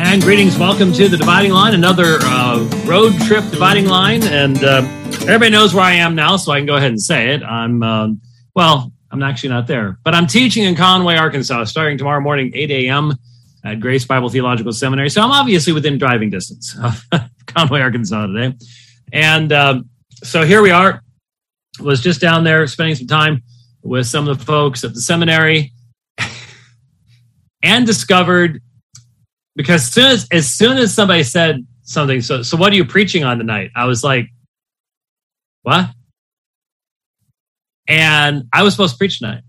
And greetings, welcome to the Dividing Line, another road trip dividing line. And everybody knows where I am now, so I can go ahead and say it. I'm actually not there, but I'm teaching in Conway, Arkansas, starting tomorrow morning, 8 a.m. at Grace Bible Theological Seminary. So I'm obviously within driving distance of Conway, Arkansas today. And so here we are. Was just down there spending some time with some of the folks at the seminary and discovered, because as soon as somebody said something, so what are you preaching on tonight? I was like, what? And I was supposed to preach tonight.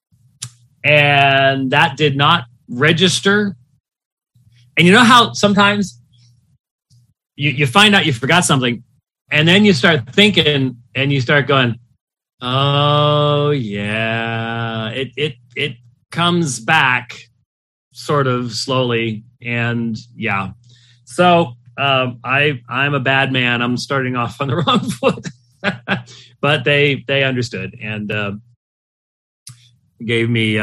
And that did not register. And you know how sometimes you find out you forgot something, and then you start thinking and you start going, oh yeah, it comes back sort of slowly. And yeah, so I'm a bad man. I'm starting off on the wrong foot, but they understood and gave me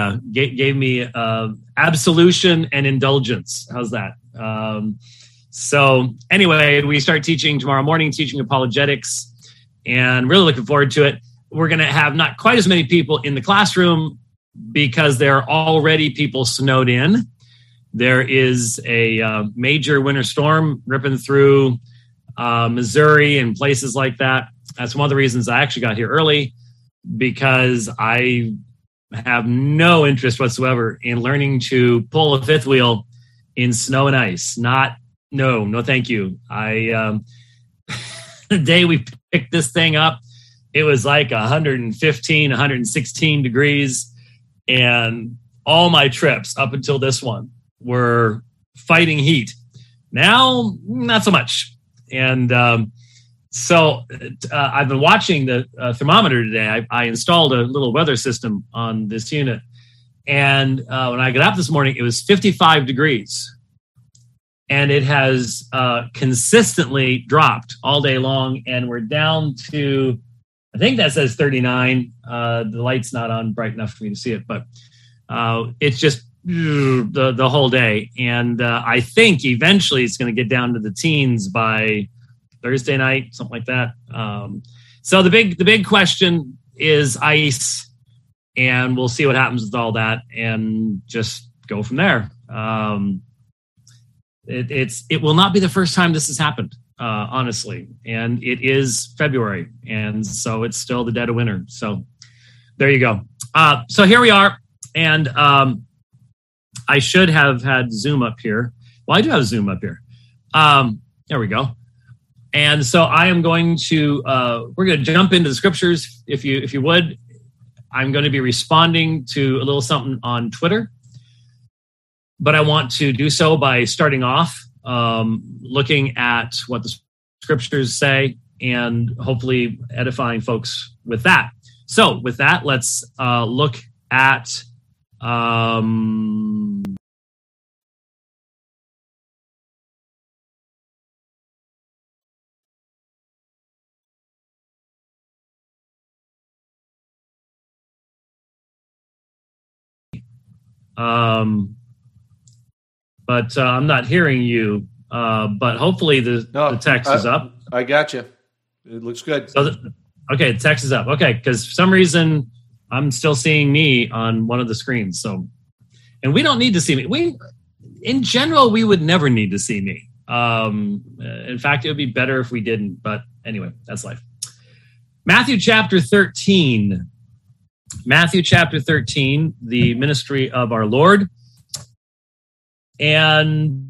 absolution and indulgence. How's that? So anyway, we start teaching tomorrow morning, teaching apologetics, and really looking forward to it. We're going to have not quite as many people in the classroom because there are already people snowed in. There is a major winter storm ripping through Missouri and places like that. That's one of the reasons I actually got here early, because I have no interest whatsoever in learning to pull a fifth wheel in snow and ice. No, thank you. The day we picked this thing up, it was like 115, 116 degrees. And all my trips up until this one were fighting heat. Now, not so much. And so I've been watching the thermometer today. I installed a little weather system on this unit. And when I got up this morning, it was 55 degrees. And it has consistently dropped all day long. And we're down to, I think that says 39. The light's not on bright enough for me to see it, but it's just the whole day. And I think eventually it's going to get down to the teens by Thursday night, something like that. So the big question is ice, and we'll see what happens with all that and just go from there. It will not be the first time this has happened, honestly. And it is February, and so it's still the dead of winter. So there you go. So here we are, and I should have had Zoom up here. Well, I do have Zoom up here. There we go. And so I am going to, we're going to jump into the scriptures. If you would, I'm going to be responding to a little something on Twitter, but I want to do so by starting off looking at what the scriptures say and hopefully edifying folks with that. So with that, let's look at but I'm not hearing you. But hopefully the text is up. I got you. It looks good. So okay, the text is up. Okay, because for some reason I'm still seeing me on one of the screens. So, and we don't need to see me. In general, we would never need to see me. In fact, it would be better if we didn't. But anyway, that's life. Matthew chapter 13. Matthew chapter 13, the ministry of our Lord. And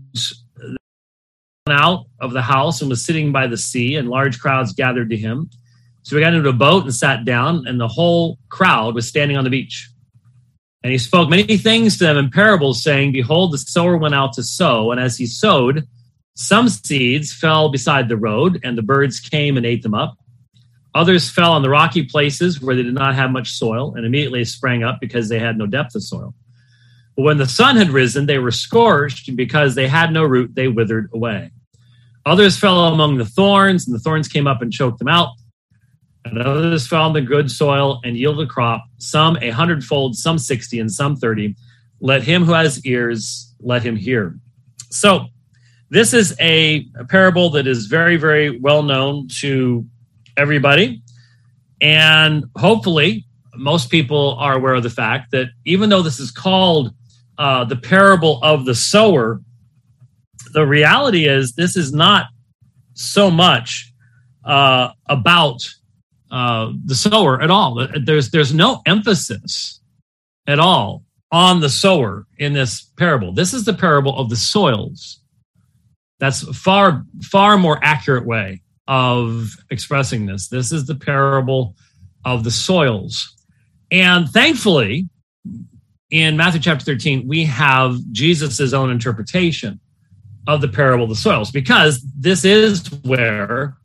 out of the house and was sitting by the sea, and large crowds gathered to him. So he got into a boat and sat down, and the whole crowd was standing on the beach. And he spoke many things to them in parables, saying, behold, the sower went out to sow. And as he sowed, some seeds fell beside the road, and the birds came and ate them up. Others fell on the rocky places where they did not have much soil, and immediately sprang up because they had no depth of soil. But when the sun had risen, they were scorched, and because they had no root, they withered away. Others fell among the thorns, and the thorns came up and choked them out. And others fell on the good soil and yielded a crop, some 100-fold, some 60, and some 30. Let him who has ears, let him hear. So this is a parable that is very, very well known to everybody. And hopefully, most people are aware of the fact that even though this is called the parable of the sower, the reality is this is not so much about the sower at all. There's no emphasis at all on the sower in this parable. This is the parable of the soils. That's far more accurate way of expressing this. This is the parable of the soils. And thankfully, in Matthew chapter 13, we have Jesus' own interpretation of the parable of the soils, because this is where,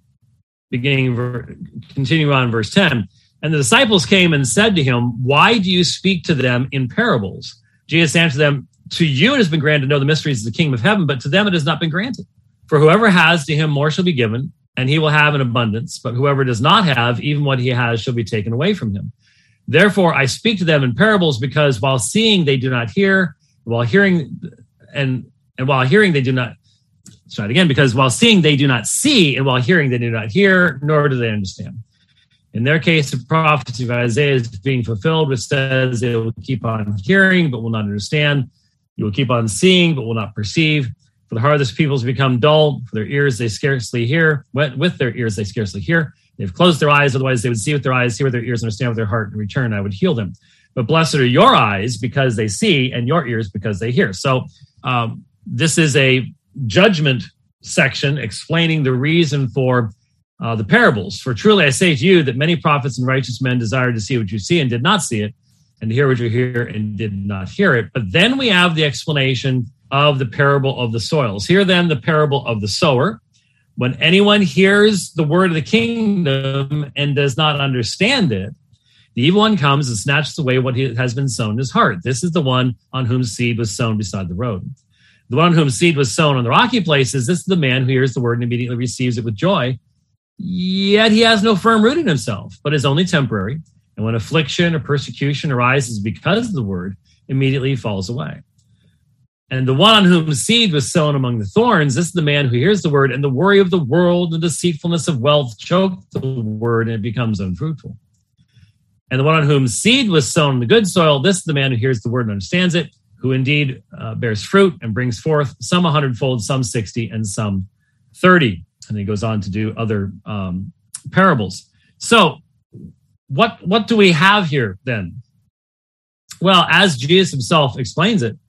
continuing on in verse 10, and the disciples came and said to him, "Why do you speak to them in parables?" Jesus answered them, "To you it has been granted to know the mysteries of the kingdom of heaven, but to them it has not been granted. For whoever has, to him more shall be given, and he will have an abundance. But whoever does not have, even what he has shall be taken away from him. Therefore I speak to them in parables, because while seeing they do not hear, while hearing and while hearing they do not." Try it again. "Because while seeing they do not see, and while hearing they do not hear, nor do they understand. In their case, the prophecy of Isaiah is being fulfilled, which says they will keep on hearing, but will not understand. You will keep on seeing, but will not perceive. For the heart of this people has become dull. For their ears they scarcely hear. With their ears they scarcely hear. They've closed their eyes, otherwise they would see with their eyes, hear with their ears, understand with their heart, and return, I would heal them. But blessed are your eyes because they see, and your ears because they hear." So this is a judgment section explaining the reason for the parables. "For truly I say to you that many prophets and righteous men desired to see what you see and did not see it, and to hear what you hear and did not hear it." But then we have the explanation of the parable of the soils. Here then the parable of the sower. "When anyone hears the word of the kingdom and does not understand it, the evil one comes and snatches away what has been sown in his heart. This is the one on whom seed was sown beside the road. The one on whom seed was sown on the rocky places, this is the man who hears the word and immediately receives it with joy. Yet he has no firm root in himself, but is only temporary. And when affliction or persecution arises because of the word, immediately he falls away. And the one on whom seed was sown among the thorns, this is the man who hears the word, and the worry of the world and the deceitfulness of wealth choke the word, and it becomes unfruitful. And the one on whom seed was sown in the good soil, this is the man who hears the word and understands it, who indeed bears fruit and brings forth some 100-fold, some 60, and some 30. And he goes on to do other parables. So what do we have here then? Well, as Jesus himself explains it,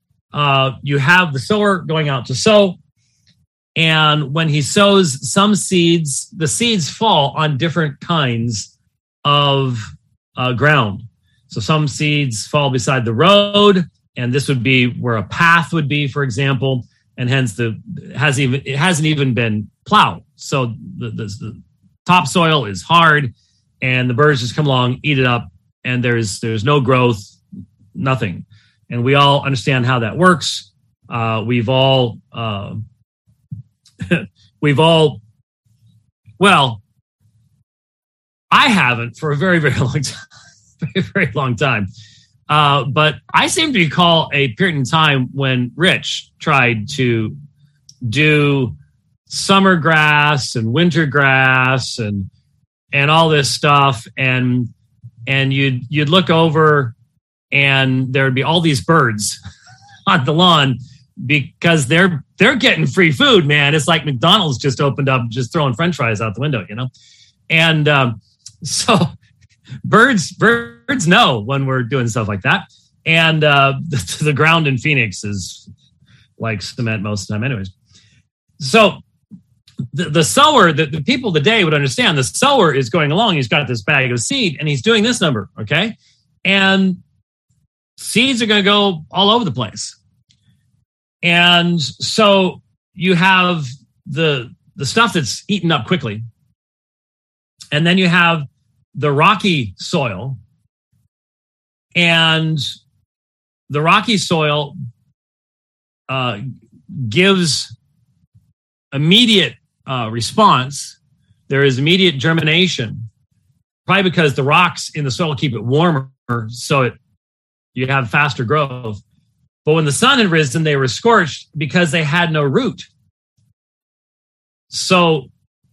you have the sower going out to sow. And when he sows some seeds, the seeds fall on different kinds of ground. So some seeds fall beside the road, and this would be where a path would be, for example, and hence it hasn't even been plowed. So the topsoil is hard, and the birds just come along, eat it up, and there's no growth, nothing. And we all understand how that works. We've all, well, I haven't for a very, very long time. Very, very long time. But I seem to recall a period in time when Rich tried to do summer grass and winter grass and all this stuff. And you'd look over and there would be all these birds on the lawn because they're getting free food, man. It's like McDonald's just opened up, just throwing French fries out the window, you know? And so birds know when we're doing stuff like that. And the ground in Phoenix is like cement most of the time anyways. So the sower, the people of the day would understand the sower is going along. He's got this bag of seed and he's doing this number, okay? And seeds are going to go all over the place. And so you have the stuff that's eaten up quickly. And then you have the rocky soil. And the rocky soil gives immediate response. There is immediate germination, probably because the rocks in the soil keep it warmer, so you have faster growth. But when the sun had risen, they were scorched because they had no root. So,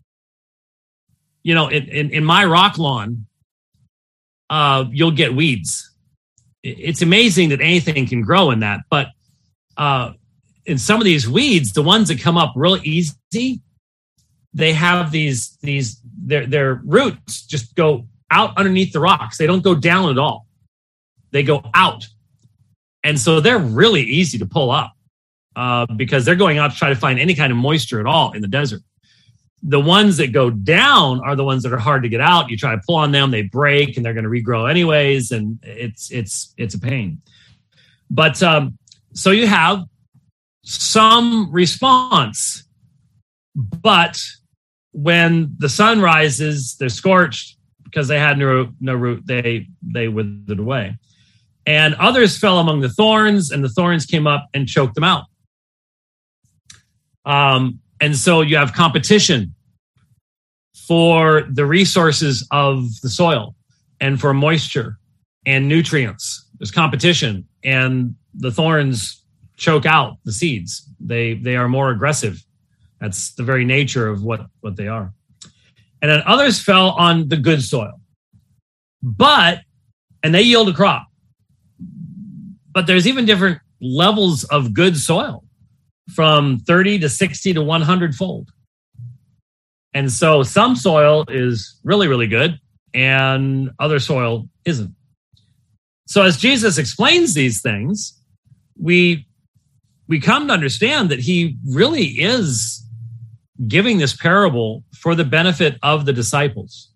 in my rock lawn, you'll get weeds. It's amazing that anything can grow in that. But in some of these weeds, the ones that come up real easy, they have their roots just go out underneath the rocks. They don't go down at all. They go out. And so they're really easy to pull up because they're going out to try to find any kind of moisture at all in the desert. The ones that go down are the ones that are hard to get out. You try to pull on them, they break, and they're going to regrow anyways, and it's a pain. But so you have some response, but when the sun rises, they're scorched because they had no root. They withered away. And others fell among the thorns, and the thorns came up and choked them out. And so you have competition for the resources of the soil and for moisture and nutrients. There's competition, and the thorns choke out the seeds. They are more aggressive. That's the very nature of what they are. And then others fell on the good soil, and they yield a crop. But there's even different levels of good soil, from 30 to 60 to 100 fold. And so some soil is really, really good, and other soil isn't. So as Jesus explains these things, we come to understand that he really is giving this parable for the benefit of the disciples.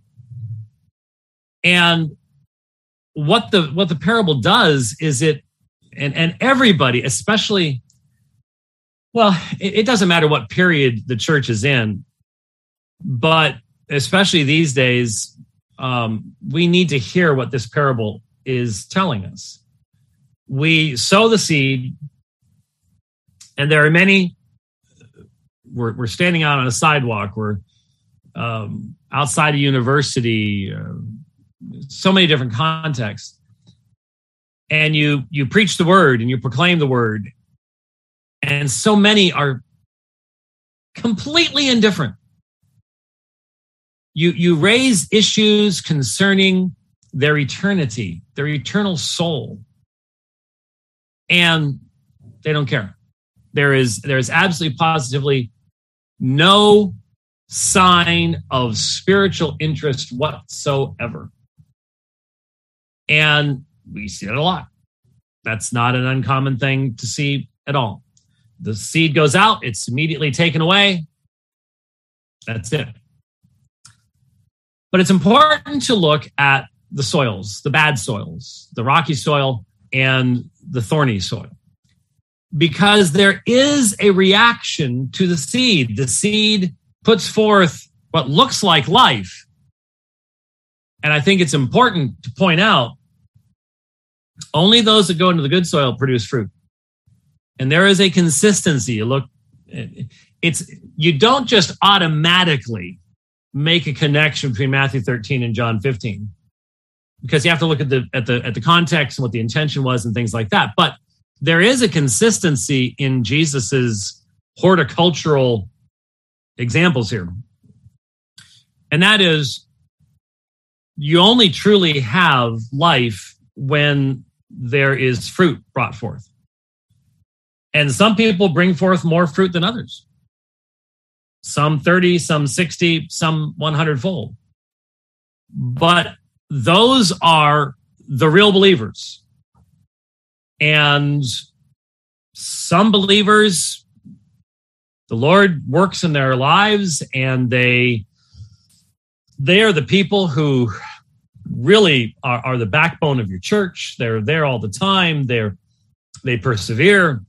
And what the parable does is and everybody, especially, well, it doesn't matter what period the church is in, but especially these days, we need to hear what this parable is telling us. We sow the seed, and there are many. We're standing out on a sidewalk. We're outside a university, so many different contexts. And you preach the word and you proclaim the word. And so many are completely indifferent. You raise issues concerning their eternity, their eternal soul, and they don't care. There is absolutely positively no sign of spiritual interest whatsoever. And we see it a lot. That's not an uncommon thing to see at all. The seed goes out, it's immediately taken away. That's it. But it's important to look at the soils, the bad soils, the rocky soil and the thorny soil, because there is a reaction to the seed. The seed puts forth what looks like life. And I think it's important to point out, only those that go into the good soil produce fruit. And there is a consistency. You don't just automatically make a connection between Matthew 13 and John 15, because you have to look at the context and what the intention was and things like that. But there is a consistency in Jesus's horticultural examples here. And that is, you only truly have life when there is fruit brought forth. And some people bring forth more fruit than others. Some 30, some 60, some 100 fold. But those are the real believers. And some believers, the Lord works in their lives, and they are the people who really are the backbone of your church. They're there all the time. They persevere.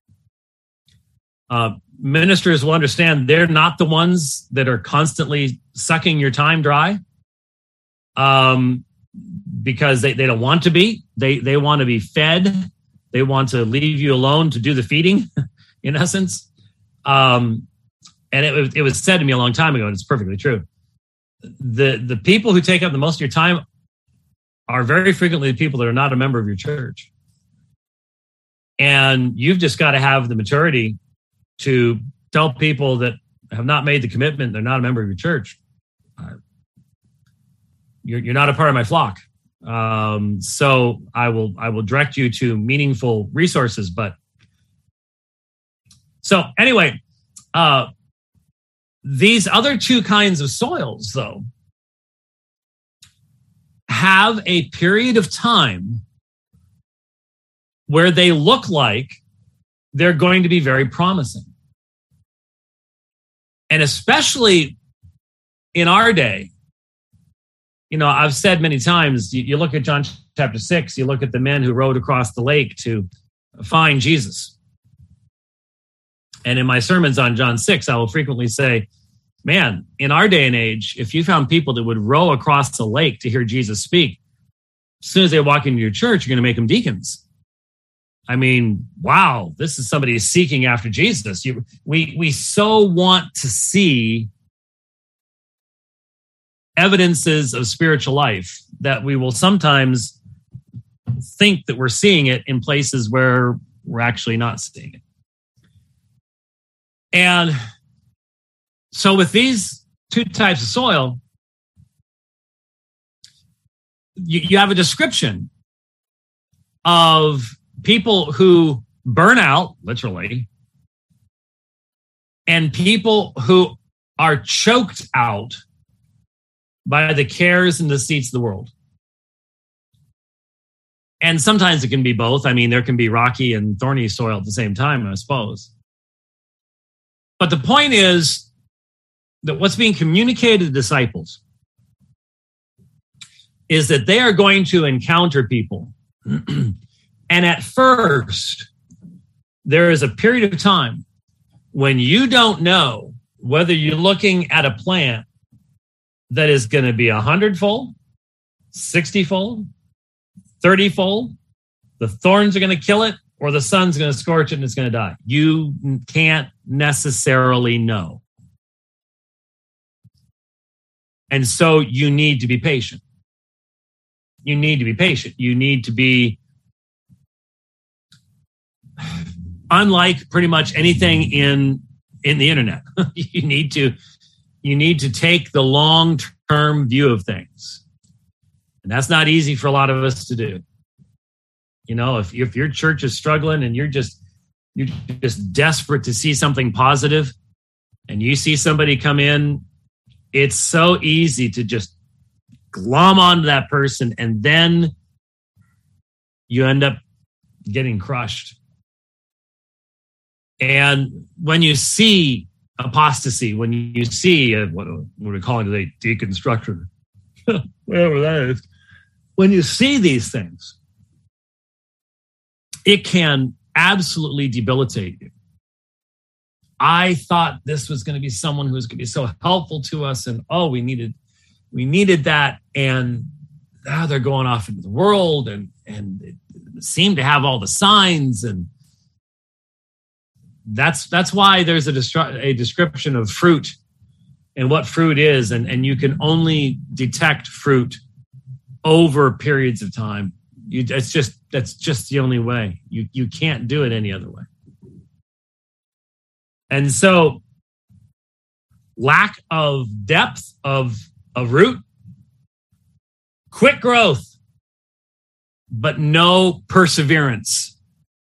Ministers will understand they're not the ones that are constantly sucking your time dry, because they don't want to be. They want to be fed. They want to leave you alone to do the feeding, in essence. And it was said to me a long time ago, and it's perfectly true. The people who take up the most of your time are very frequently the people that are not a member of your church. And you've just got to have the maturity to tell people that have not made the commitment, they're not a member of your church. You're not a part of my flock. So I will direct you to meaningful resources. But so anyway, these other two kinds of soils, though, have a period of time where they look like they're going to be very promising. And especially in our day, I've said many times, you look at John chapter 6, you look at the men who rowed across the lake to find Jesus. And in my sermons on John 6, I will frequently say, man, in our day and age, if you found people that would row across the lake to hear Jesus speak, as soon as they walk into your church, you're going to make them deacons. I mean, wow, this is somebody seeking after Jesus. We so want to see evidences of spiritual life that we will sometimes think that we're seeing it in places where we're actually not seeing it. And so with these two types of soil, you have a description of people who burn out, literally, and people who are choked out by the cares and deceits of the world. And sometimes it can be both. I mean, there can be rocky and thorny soil at the same time, I suppose. But the point is that what's being communicated to the disciples is that they are going to encounter people. And at first, there is a period of time when you don't know whether you're looking at a plant that is going to be 100-fold, 60-fold, 30-fold. The thorns are going to kill it, or the sun's going to scorch it and it's going to die. You can't necessarily know. And so you need to be patient. You need to be patient. You need to be, unlike pretty much anything in the internet, you need to take the long-term view of things. And that's not easy for a lot of us to do. If your church is struggling and you're just desperate to see something positive and you see somebody come in, it's so easy to just glom onto that person, and then you end up getting crushed. And when you see apostasy, when you see what we're calling today deconstruction, whatever that is, when you see these things, it can absolutely debilitate you. I thought this was going to be someone who was going to be so helpful to us, and we needed that, and now they're going off into the world, and it seemed to have all the signs, and that's why there's a description of fruit and what fruit is, and you can only detect fruit over periods of time. That's just the only way. You can't do it any other way. And so, lack of depth of root, quick growth, but no perseverance.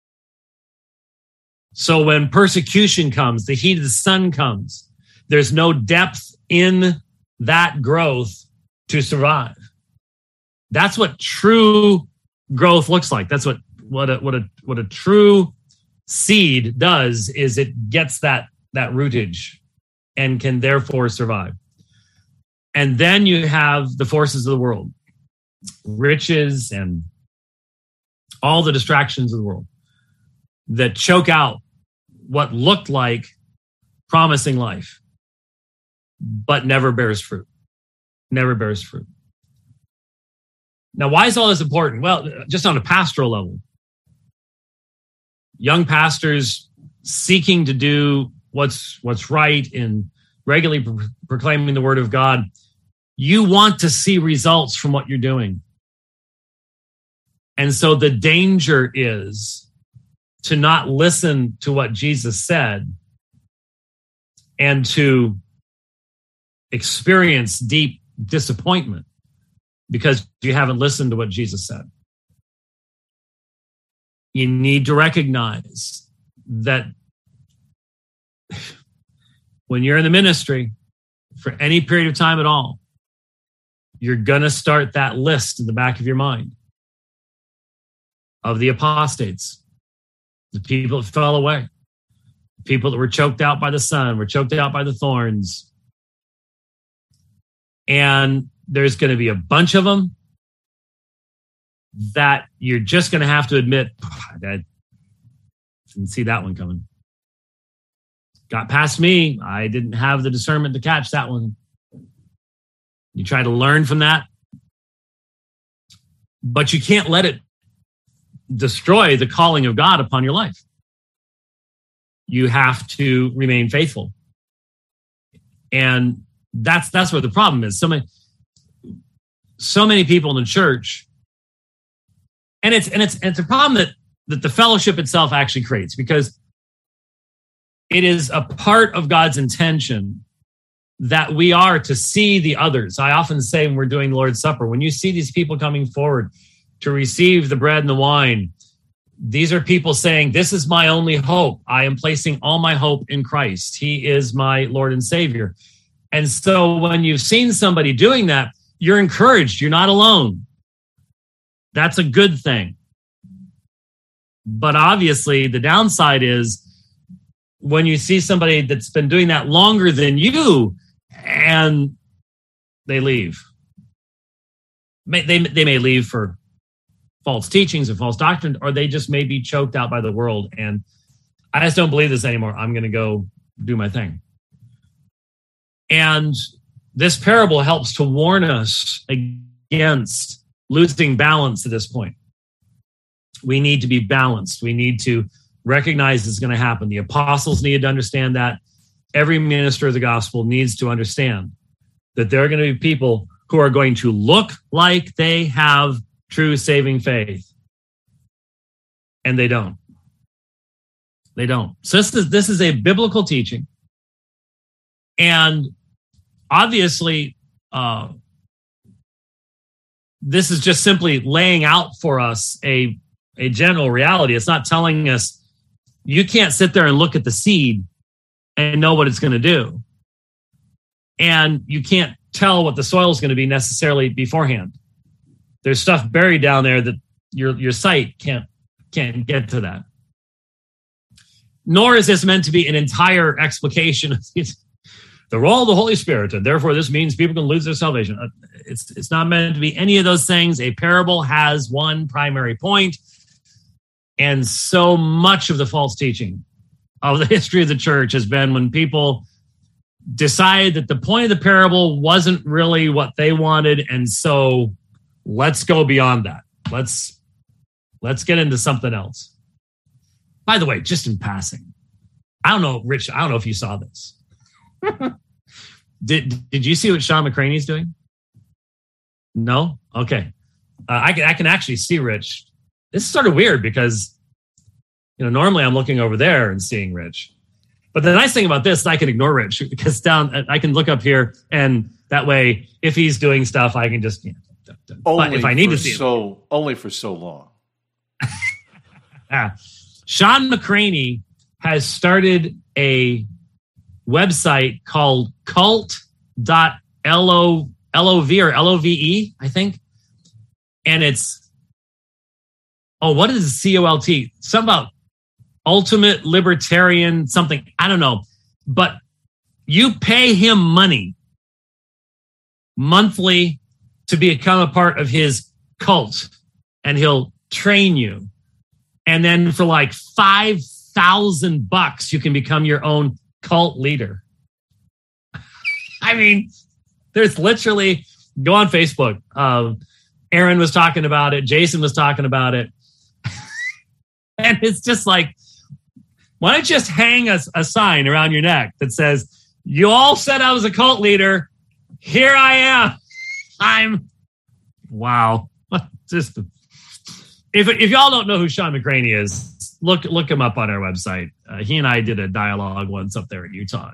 So when persecution comes, the heat of the sun comes, there's no depth in that growth to survive. That's what true growth looks like. That's what a true seed does, is it gets that rootage and can therefore survive. And then you have the forces of the world, riches and all the distractions of the world that choke out what looked like promising life, but never bears fruit. Never bears fruit. Now, why is all this important? Well, just on a pastoral level, young pastors seeking to do what's right in regularly proclaiming the word of God, you want to see results from what you're doing. And so the danger is to not listen to what Jesus said and to experience deep disappointment because you haven't listened to what Jesus said. You need to recognize that when you're in the ministry for any period of time at all, you're going to start that list in the back of your mind of the apostates, the people that fell away, people that were choked out by the sun, were choked out by the thorns. And there's going to be a bunch of them that you're just going to have to admit, I didn't see that one coming. Got past me. I didn't have the discernment to catch that one. You try to learn from that, but you can't let it destroy the calling of God upon your life. You have to remain faithful. And that's where the problem is. So many people in the church, and it's a problem that the fellowship itself actually creates, because it is a part of God's intention that we are to see the others. I often say when we're doing the Lord's Supper, when you see these people coming forward to receive the bread and the wine, these are people saying, this is my only hope. I am placing all my hope in Christ. He is my Lord and Savior. And so when you've seen somebody doing that, you're encouraged. You're not alone. That's a good thing. But obviously, the downside is when you see somebody that's been doing that longer than you and they leave. They may leave for false teachings or false doctrine, or they just may be choked out by the world. And I just don't believe this anymore. I'm going to go do my thing. And this parable helps to warn us against losing balance at this point. We need to be balanced. We need to recognize it's going to happen. The apostles needed to understand that. Every minister of the gospel needs to understand that there are going to be people who are going to look like they have true saving faith, and they don't. They don't. So this is a biblical teaching, and obviously, this is just simply laying out for us a general reality. It's not telling us you can't sit there and look at the seed and know what it's going to do. And you can't tell what the soil is going to be necessarily beforehand. There's stuff buried down there that your sight can't get to that. Nor is this meant to be an entire explication of the role of the Holy Spirit, and therefore this means people can lose their salvation. It's not meant to be any of those things. A parable has one primary point, and so much of the false teaching of the history of the church has been when people decide that the point of the parable wasn't really what they wanted, and so let's go beyond that. Let's get into something else. By the way, just in passing, I don't know, Rich, I don't know if you saw this. Did you see what Sean McCraney's doing? No? Okay. I can actually see Rich. This is sort of weird because, normally I'm looking over there and seeing Rich. But the nice thing about this is I can ignore Rich because I can look up here, and that way, if he's doing stuff, I can just, but if I need to see him. Only for so long. Sean McCraney has started a website called cult.lov or LOVE, I think. And it's, what is COLT? Something about ultimate libertarian something. I don't know. But you pay him money monthly to become a part of his cult, and he'll train you. And then for like $5,000, you can become your own cult leader. I mean, there's literally, go on Facebook. Aaron was talking about it. Jason was talking about it. And it's just like, why don't you just hang a sign around your neck that says, you all said I was a cult leader. Here I am. Wow. if y'all don't know who Sean McCraney is, look him up on our website. He and I did a dialogue once up there in Utah.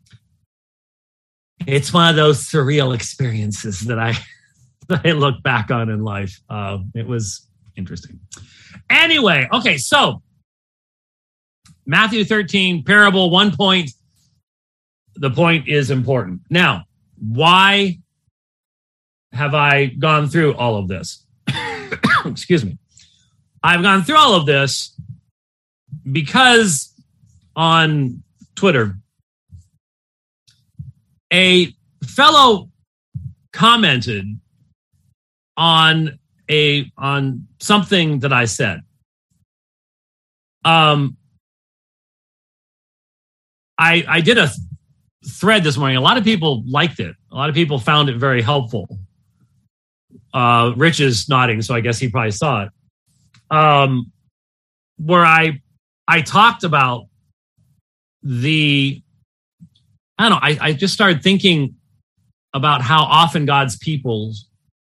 It's one of those surreal experiences that I look back on in life. It was interesting. Anyway, okay, so Matthew 13, parable, 1 point. The point is important. Now, why have I gone through all of this? Excuse me. I've gone through all of this because on Twitter, a fellow commented on something that I said. I did a thread this morning. A lot of people liked it. A lot of people found it very helpful. Rich is nodding, so I guess he probably saw it. Where I talked about I just started thinking about how often God's people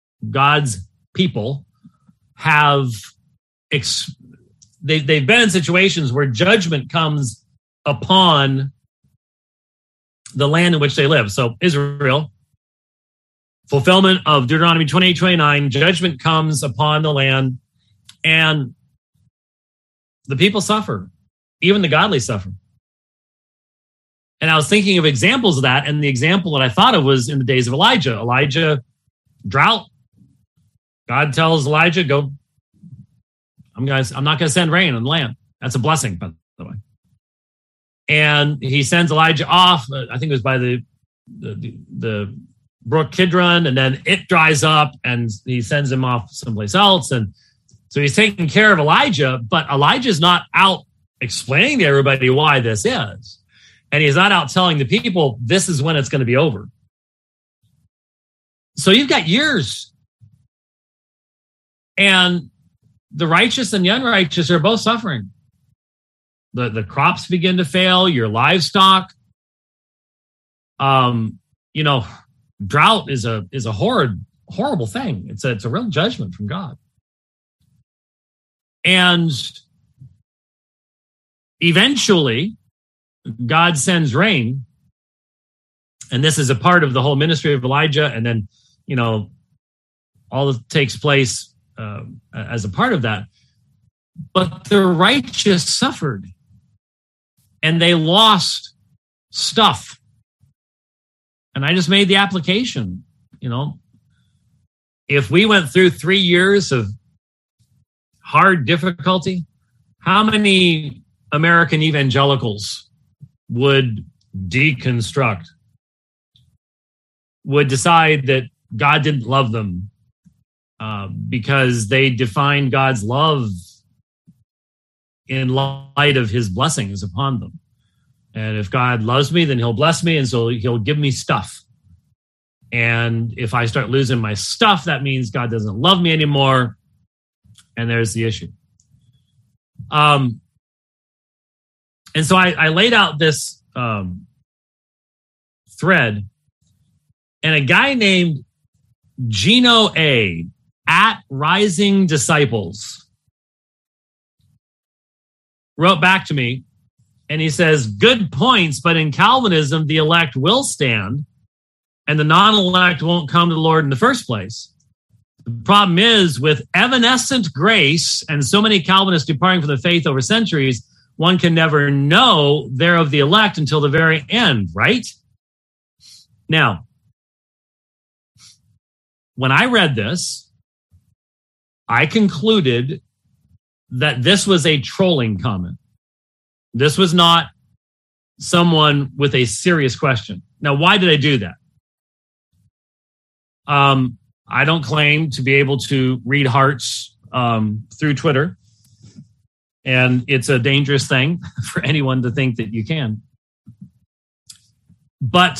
have they've been in situations where judgment comes upon the land in which they live. So Israel, fulfillment of Deuteronomy 28:29, judgment comes upon the land, and the people suffer. Even the godly suffer. And I was thinking of examples of that, and the example that I thought of was in the days of Elijah. Elijah, drought. God tells Elijah, go. I'm not going to send rain on the land. That's a blessing, by the way. And he sends Elijah off. I think it was by the brook Kidron, and then it dries up, and he sends him off someplace else. And so he's taking care of Elijah, but Elijah's not out explaining to everybody why this is. And he's not out telling the people, this is when it's going to be over. So you've got years. And the righteous and the unrighteous are both suffering. The crops begin to fail, your livestock. Drought is a horrible thing. It's a real judgment from God. And eventually, God sends rain, and this is a part of the whole ministry of Elijah, and then, all that takes place as a part of that. But the righteous suffered, and they lost stuff. And I just made the application, if we went through 3 years of hard difficulty, how many American evangelicals would deconstruct, would decide that God didn't love them because they defined God's love in light of his blessings upon them. And if God loves me, then he'll bless me, and so he'll give me stuff. And if I start losing my stuff, that means God doesn't love me anymore. And there's the issue. And so I laid out this thread, and a guy named Gino A. at Rising Disciples wrote back to me, and he says, good points, but in Calvinism, the elect will stand, and the non-elect won't come to the Lord in the first place. The problem is, with evanescent grace and so many Calvinists departing from the faith over centuries, one can never know they're of the elect until the very end, right? Now, when I read this, I concluded that this was a trolling comment. This was not someone with a serious question. Now, why did I do that? I don't claim to be able to read hearts through Twitter. And it's a dangerous thing for anyone to think that you can. But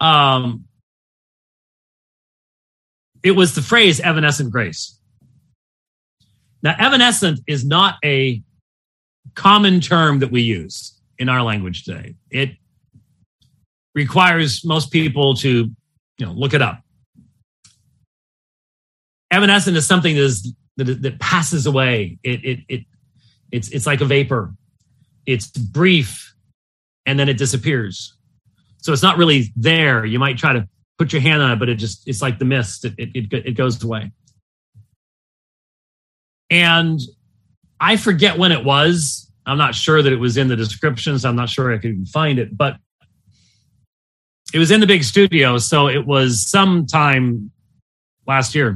it was the phrase evanescent grace. Now, evanescent is not a common term that we use in our language today. It requires most people to look it up. Evanescent is something that is that passes away. It's like a vapor. It's brief, and then it disappears. So it's not really there. You might try to put your hand on it, but it's like the mist. It goes away. And I forget when it was. I'm not sure that it was in the descriptions. I'm not sure I could even find it, but it was in the big studio. So it was sometime last year.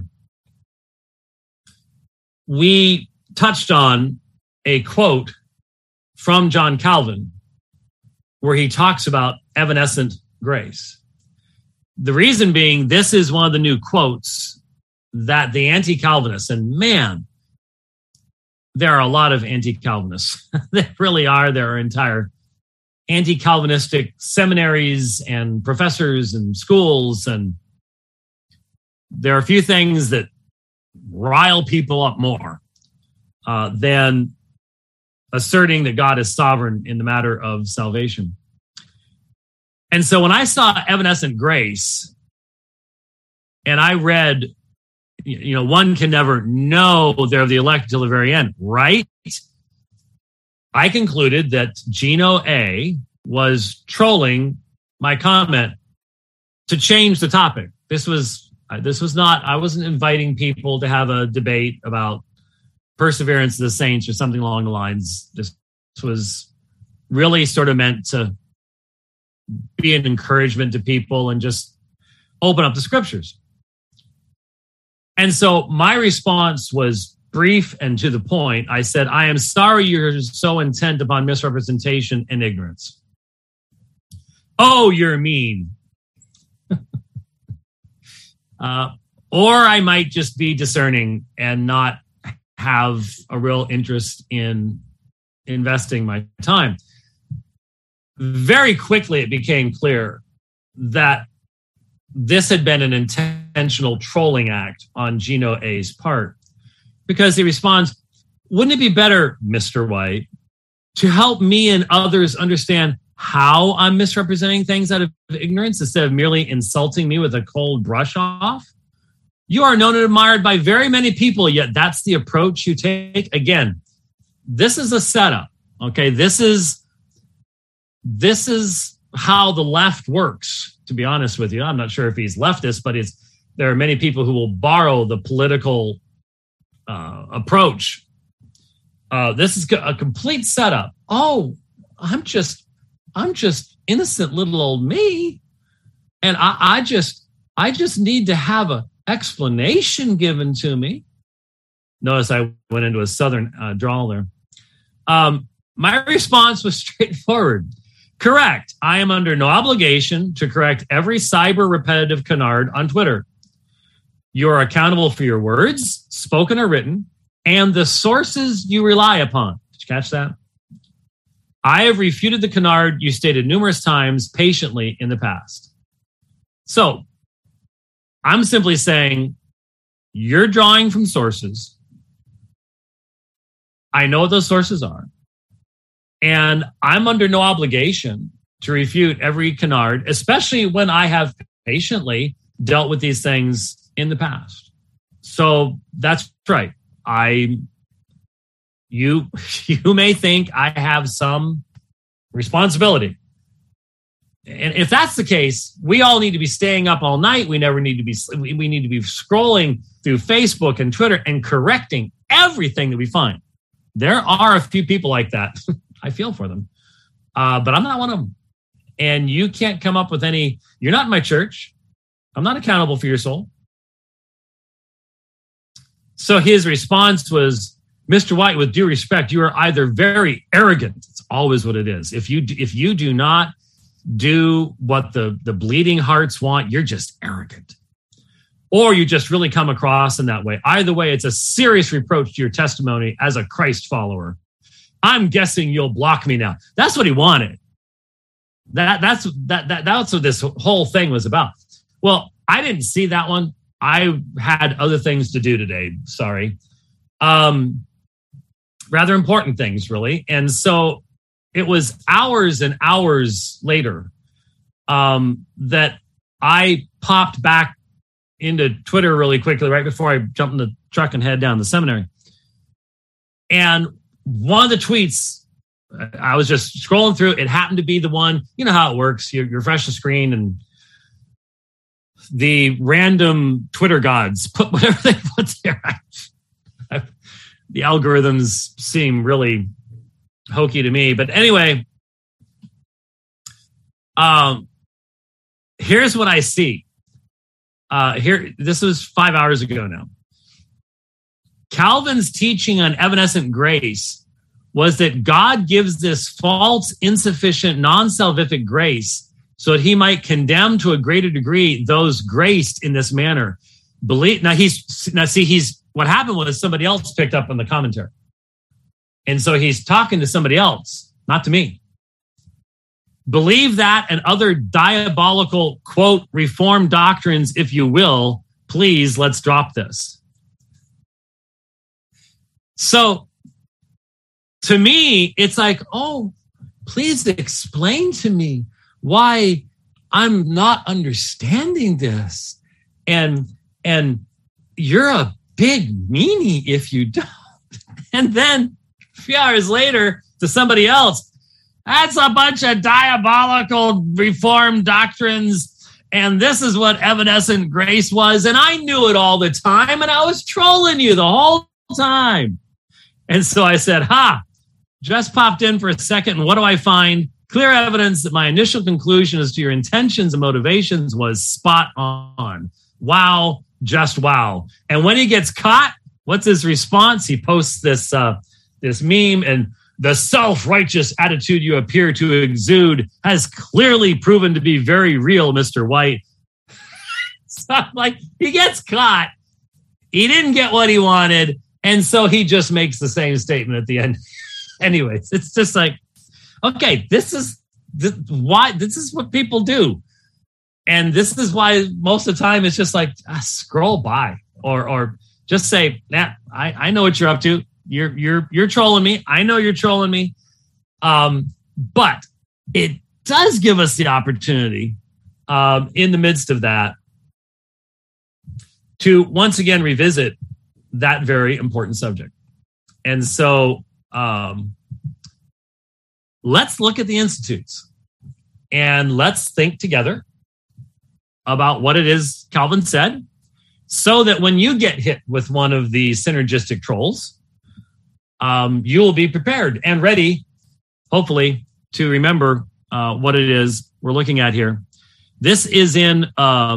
We touched on a quote from John Calvin where he talks about evanescent grace. The reason being, this is one of the new quotes that the anti-Calvinists, and man, there are a lot of anti-Calvinists. There really are. There are entire anti-Calvinistic seminaries and professors and schools. And there are a few things that rile people up more than asserting that God is sovereign in the matter of salvation. And so when I saw evanescent grace, and I read, one can never know they're of the elect until the very end, right? I concluded that Gino A was trolling my comment to change the topic. This was not, I wasn't inviting people to have a debate about perseverance of the saints or something along the lines. This was really sort of meant to be an encouragement to people and just open up the scriptures. And so my response was brief and to the point. I said, I am sorry you're so intent upon misrepresentation and ignorance. Oh, you're mean. Or I might just be discerning and not have a real interest in investing my time. Very quickly, it became clear that this had been an intentional trolling act on Gino A's part, because he responds, wouldn't it be better, Mr. White, to help me and others understand how I'm misrepresenting things out of ignorance instead of merely insulting me with a cold brush off? You are known and admired by very many people, yet that's the approach you take. Again, this is a setup, okay? This is how the left works, to be honest with you. I'm not sure if he's leftist, but there are many people who will borrow the political approach. This is a complete setup. Oh, I'm just innocent little old me, and I just need to have a explanation given to me. Notice I went into a southern drawl there. My response was straightforward. Correct. I am under no obligation to correct every cyber repetitive canard on Twitter. You are accountable for your words, spoken or written, and the sources you rely upon. Did you catch that? I have refuted the canard you stated numerous times patiently in the past. So I'm simply saying you're drawing from sources. I know what those sources are. And I'm under no obligation to refute every canard, especially when I have patiently dealt with these things in the past. So that's right. You may think I have some responsibility. And if that's the case, we all need to be staying up all night. We need to be scrolling through Facebook and Twitter and correcting everything that we find. There are a few people like that. I feel for them. But I'm not one of them. And you can't come up with any, you're not in my church. I'm not accountable for your soul. So his response was, Mr. White, with due respect, you are either very arrogant. It's always what it is. If you do not do what the bleeding hearts want, you're just arrogant. Or you just really come across in that way. Either way, it's a serious reproach to your testimony as a Christ follower. I'm guessing you'll block me now. That's what he wanted. That's what this whole thing was about. Well, I didn't see that one. I had other things to do today. Sorry. Rather important things, really. And so it was hours and hours later that I popped back into Twitter really quickly, right before I jumped in the truck and head down the seminary. And one of the tweets, I was just scrolling through. It happened to be the one, you know how it works. You refresh the screen and the random Twitter gods put whatever they put there. The algorithms seem really hokey to me. But anyway, here's what I see. This was 5 hours ago now. Calvin's teaching on evanescent grace was that God gives this false, insufficient, non-salvific grace so that he might condemn to a greater degree those graced in this manner. What happened was somebody else picked up on the commentary. And so he's talking to somebody else, not to me. Believe that and other diabolical, quote, reformed doctrines, if you will. Please, let's drop this. So to me, it's like, oh, please explain to me why I'm not understanding this. And you're a big meanie if you don't. And then a few hours later to somebody else, that's a bunch of diabolical reformed doctrines. And this is what evanescent grace was. And I knew it all the time. And I was trolling you the whole time. And so I said, just popped in for a second. And what do I find? Clear evidence that my initial conclusion as to your intentions and motivations was spot on. Wow. Just wow. And when he gets caught, what's his response? He posts this meme, and the self-righteous attitude you appear to exude has clearly proven to be very real, Mr. White. So I'm like, he gets caught. He didn't get what he wanted. And so he just makes the same statement at the end. Anyways, it's just like, okay, this is what people do. And this is why most of the time it's just like, scroll by or just say, I know what you're up to. You're trolling me. I know you're trolling me. But it does give us the opportunity in the midst of that to once again revisit that very important subject. And so let's look at the institutes and let's think together about what it is Calvin said, so that when you get hit with one of the synergistic trolls, you will be prepared and ready, hopefully, to remember what it is we're looking at here. This is in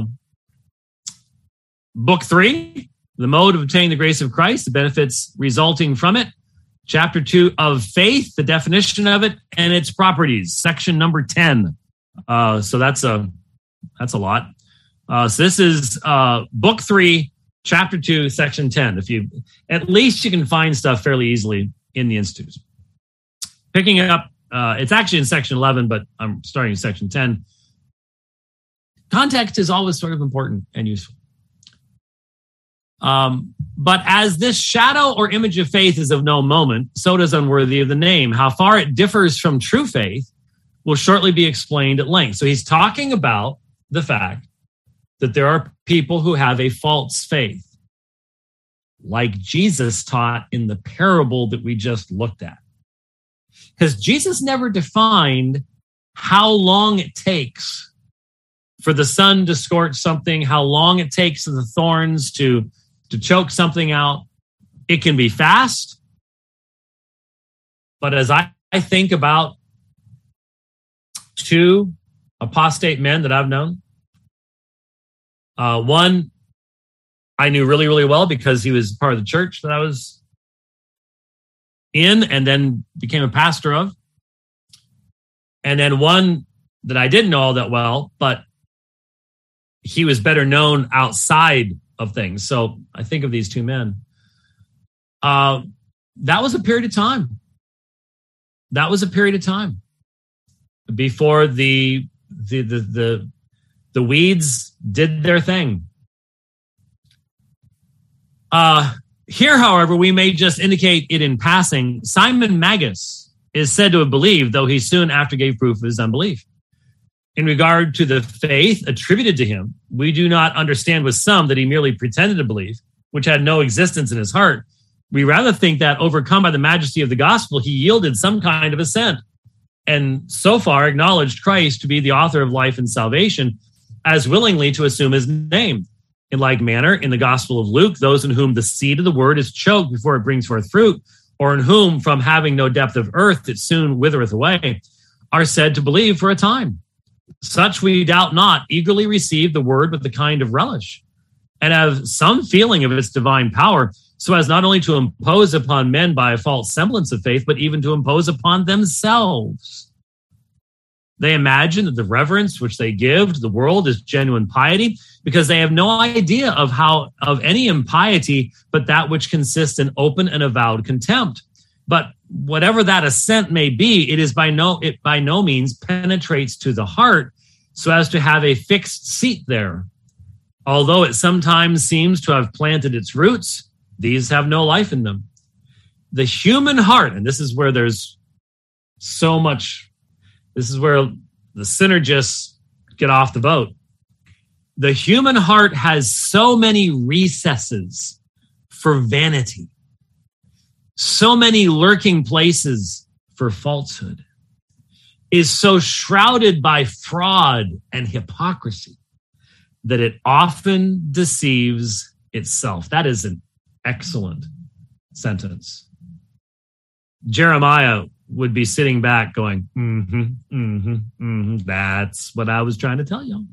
Book 3, The Mode of Obtaining the Grace of Christ, the benefits resulting from it. Chapter 2 of Faith, the definition of it and its properties, section number 10. So that's a lot. So this is Book 3, Chapter 2, Section 10. At least you can find stuff fairly easily in the Institutes. Picking it up, it's actually in Section 11, but I'm starting in Section 10. Context is always sort of important and useful. But as this shadow or image of faith is of no moment, so does unworthy of the name. How far it differs from true faith will shortly be explained at length. So he's talking about the fact that there are people who have a false faith, like Jesus taught in the parable that we just looked at. Because Jesus never defined how long it takes for the sun to scorch something, how long it takes for the thorns to choke something out. It can be fast, but as I think about two apostate men that I've known, one I knew really, really well because he was part of the church that I was in and then became a pastor of. And then one that I didn't know all that well, but he was better known outside of things. So I think of these two men. That was a period of time. That was a period of time before the weeds did their thing. Here, however, we may just indicate it in passing. Simon Magus is said to have believed, though he soon after gave proof of his unbelief. In regard to the faith attributed to him, we do not understand with some that he merely pretended to believe, which had no existence in his heart. We rather think that, overcome by the majesty of the gospel, he yielded some kind of assent, and so far acknowledged Christ to be the author of life and salvation, as willingly to assume his name. In like manner, in the Gospel of Luke, those in whom the seed of the word is choked before it brings forth fruit, or in whom, from having no depth of earth, it soon withereth away, are said to believe for a time. Such, we doubt not, eagerly receive the word with a kind of relish, and have some feeling of its divine power, so as not only to impose upon men by a false semblance of faith, but even to impose upon themselves. They imagine that the reverence which they give to the world is genuine piety, because they have no idea of any impiety but that which consists in open and avowed contempt. But whatever that assent may be, it by no means penetrates to the heart so as to have a fixed seat there. Although it sometimes seems to have planted its roots, these have no life in them. The human heart, and this is where there's so much, this is where the synergists get off the boat. The human heart has so many recesses for vanity, so many lurking places for falsehood, is so shrouded by fraud and hypocrisy that it often deceives itself. That is an excellent sentence. Jeremiah would be sitting back going, that's what I was trying to tell you.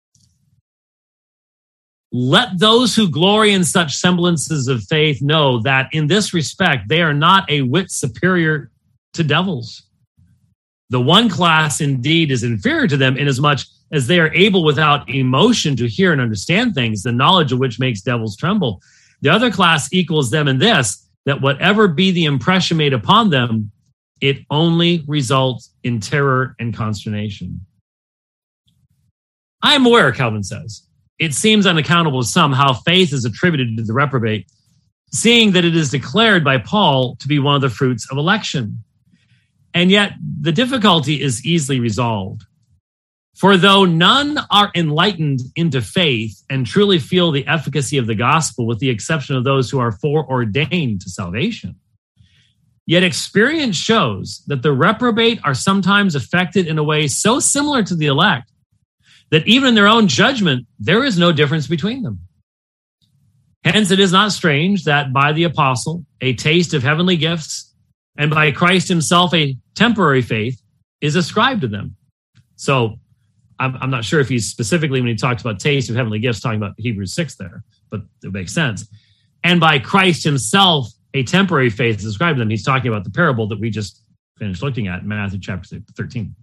Let those who glory in such semblances of faith know that in this respect, they are not a whit superior to devils. The one class indeed is inferior to them, inasmuch as they are able without emotion to hear and understand things, the knowledge of which makes devils tremble. The other class equals them in this, that whatever be the impression made upon them, it only results in terror and consternation. I am aware, Calvin says, it seems unaccountable to some how faith is attributed to the reprobate, seeing that it is declared by Paul to be one of the fruits of election. And yet the difficulty is easily resolved. For though none are enlightened into faith and truly feel the efficacy of the gospel, with the exception of those who are foreordained to salvation, yet experience shows that the reprobate are sometimes affected in a way so similar to the elect that even in their own judgment, there is no difference between them. Hence, it is not strange that by the apostle, a taste of heavenly gifts, and by Christ himself, a temporary faith is ascribed to them. So I'm not sure if he's specifically, when he talks about taste of heavenly gifts, talking about Hebrews 6 there, but it makes sense. And by Christ himself, a temporary faith is ascribed to them. He's talking about the parable that we just finished looking at in Matthew chapter 13.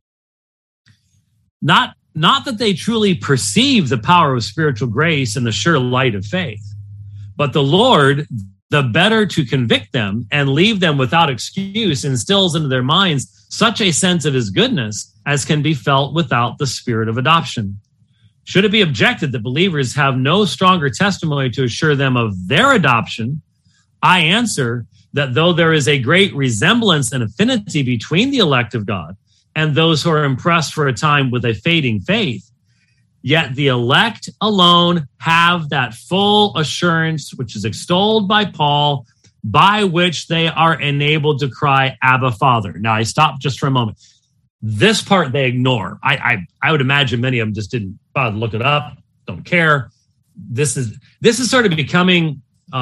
Not that they truly perceive the power of spiritual grace and the sure light of faith, but the Lord, the better to convict them and leave them without excuse, instills into their minds such a sense of his goodness as can be felt without the spirit of adoption. Should it be objected that believers have no stronger testimony to assure them of their adoption, I answer that though there is a great resemblance and affinity between the elect of God and those who are impressed for a time with a fading faith, yet the elect alone have that full assurance which is extolled by Paul, by which they are enabled to cry, Abba, Father. Now, I stop just for a moment. This part they ignore. I would imagine many of them just didn't bother to look it up, don't care. This is sort of becoming,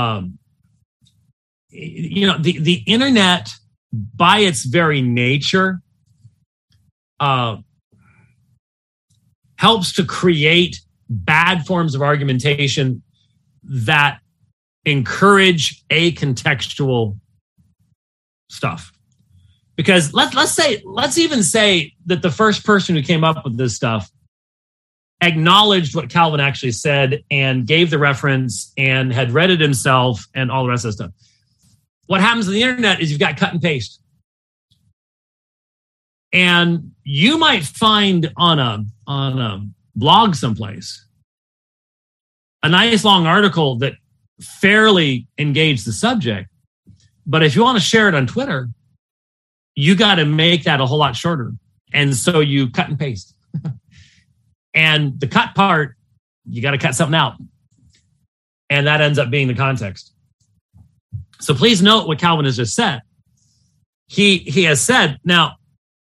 the internet, by its very nature, helps to create bad forms of argumentation that encourage acontextual stuff. Because let's even say that the first person who came up with this stuff acknowledged what Calvin actually said and gave the reference and had read it himself and all the rest of the stuff. What happens on the internet is you've got cut and paste. And you might find on a blog someplace a nice long article that fairly engaged the subject. But if you want to share it on Twitter, you got to make that a whole lot shorter. And so you cut and paste. And the cut part, you got to cut something out. And that ends up being the context. So please note what Calvin has just said. He has said, now,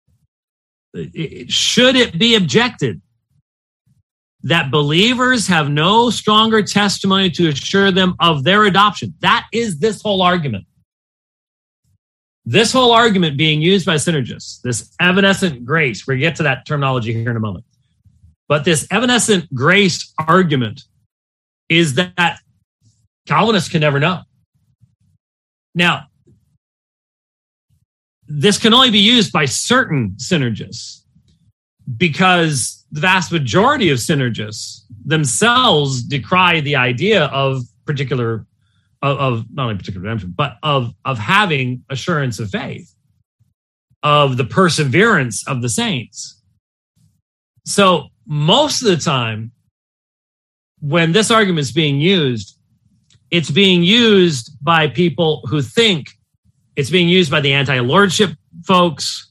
should it be objected that believers have no stronger testimony to assure them of their adoption? That is this whole argument. This whole argument being used by synergists, this evanescent grace, we'll get to that terminology here in a moment. But this evanescent grace argument is that Calvinists can never know. Now, this can only be used by certain synergists because the vast majority of synergists themselves decry the idea of particular, of not only particular redemption, but of having assurance of faith, of the perseverance of the saints. So most of the time, when this argument is being used, it's being used by people who think it's being used by the anti-lordship folks.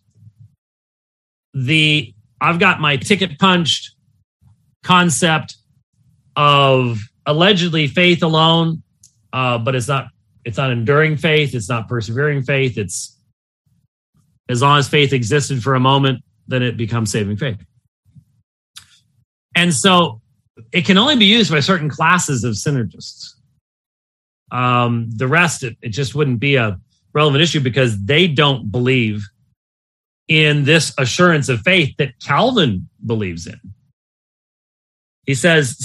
I've got my ticket punched concept of allegedly faith alone, but it's not enduring faith. It's not persevering faith. It's as long as faith existed for a moment, then it becomes saving faith. And so it can only be used by certain classes of synergists. The rest, it just wouldn't be a relevant issue because they don't believe in this assurance of faith that Calvin believes in. He says,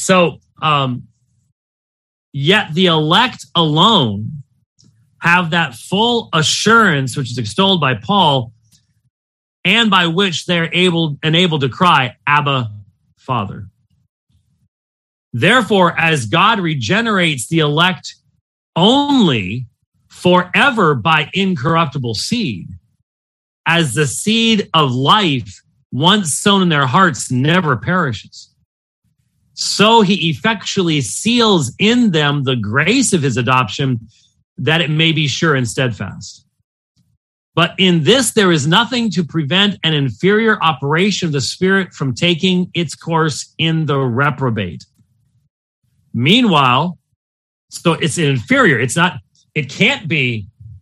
yet the elect alone have that full assurance, which is extolled by Paul, and by which they're able to cry, Abba, Father. Therefore, as God regenerates the elect only forever by incorruptible seed, as the seed of life once sown in their hearts never perishes, so he effectually seals in them the grace of his adoption, that it may be sure and steadfast. But in this there is nothing to prevent an inferior operation of the Spirit from taking its course in the reprobate. Meanwhile, so it's inferior. It can't be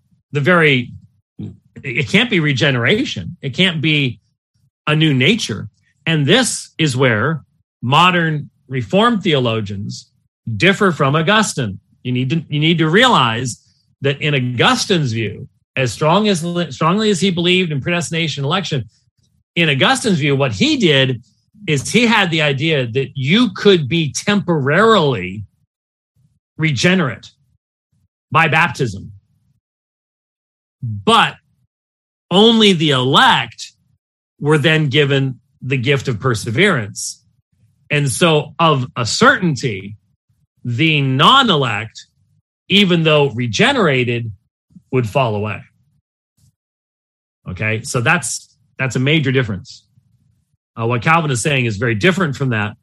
regeneration. It can't be a new nature. And this is where modern Reformed theologians differ from Augustine. You need to realize that in Augustine's view, as strongly as he believed in predestination and election, in Augustine's view, what he did is he had the idea that you could be temporarily regenerate by baptism, but only the elect were then given the gift of perseverance. And so of a certainty, the non-elect, even though regenerated, would fall away. Okay, so that's a major difference. What Calvin is saying is very different from that.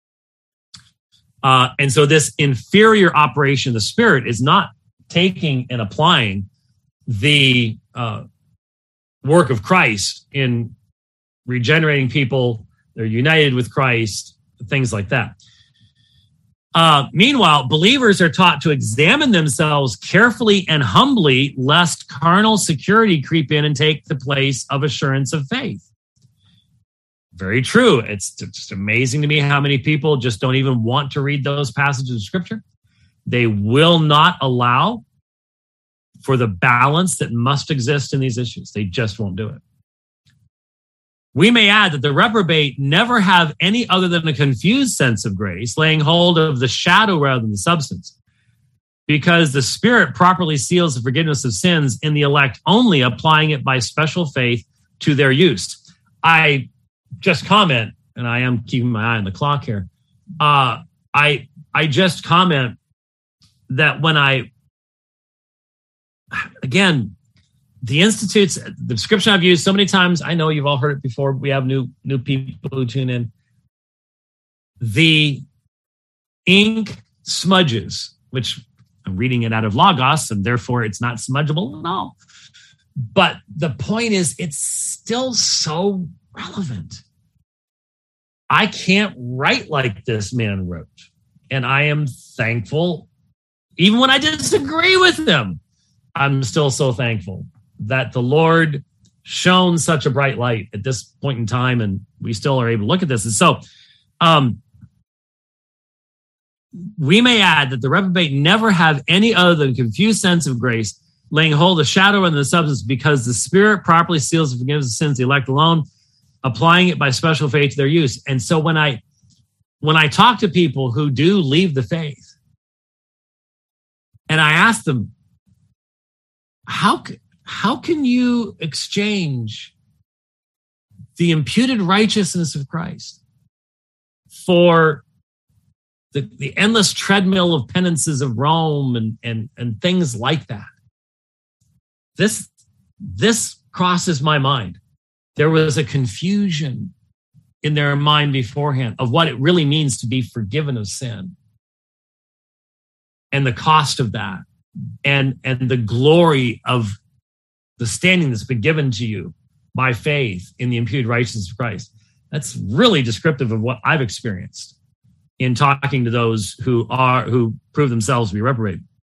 And so this inferior operation of the Spirit is not taking and applying the work of Christ in regenerating people. They're united with Christ, things like that. Meanwhile, believers are taught to examine themselves carefully and humbly, lest carnal security creep in and take the place of assurance of faith. Very true. It's just amazing to me how many people just don't even want to read those passages of Scripture. They will not allow for the balance that must exist in these issues. They just won't do it. We may add that the reprobate never have any other than a confused sense of grace, laying hold of the shadow rather than the substance, because the Spirit properly seals the forgiveness of sins in the elect, only applying it by special faith to their use. I just comment, and I am keeping my eye on the clock here. I just comment that again, the institutes, the description I've used so many times, I know you've all heard it before. We have new people who tune in. The ink smudges, which I'm reading it out of Logos, and therefore it's not smudgeable at all. But the point is, it's still so relevant. I can't write like this man wrote. And I am thankful even when I disagree with them, I'm still so thankful that the Lord shone such a bright light at this point in time, and we still are able to look at this. And so we may add that the reprobate never have any other than confused sense of grace, laying hold of shadow and the substance, because the Spirit properly seals and forgives the sins of the elect alone, applying it by special faith to their use. And so when I talk to people who do leave the faith, and I ask them, how can you exchange the imputed righteousness of Christ for the endless treadmill of penances of Rome and things like that? This crosses my mind. There was a confusion in their mind beforehand of what it really means to be forgiven of sin and the cost of that and the glory of the standing that's been given to you by faith in the imputed righteousness of Christ. That's really descriptive of what I've experienced in talking to those who prove themselves to be reprobate.